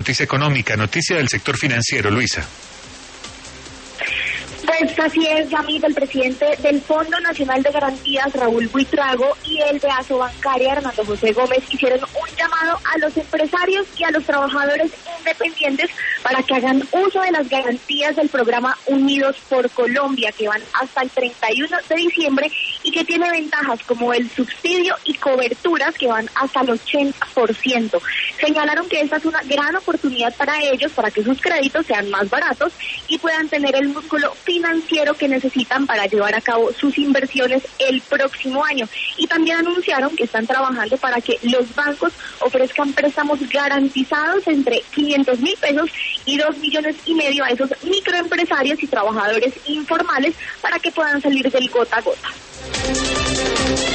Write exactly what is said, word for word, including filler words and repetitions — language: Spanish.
Noticia económica, noticia del sector financiero, Luisa. Pues así es, Yamil, el presidente del Fondo Nacional de Garantías, Raúl Buitrago, y el de Asobancaria, Hernando José Gómez, hicieron un llamado a los empresarios y a los trabajadores independientes para que hagan uso de las garantías del programa Unidos por Colombia, que van hasta el treinta y uno de diciembre y que tiene ventajas como el subsidio y coberturas que van hasta el ochenta por ciento. Señalaron que esta es una gran oportunidad para ellos, para que sus créditos sean más baratos y puedan tener el músculo financiero que necesitan para llevar a cabo sus inversiones el próximo año. Y también anunciaron que están trabajando para que los bancos ofrezcan préstamos garantizados entre quinientos mil pesos y dos millones y medio a esos microempresarios y trabajadores informales para que puedan salir del gota a gota.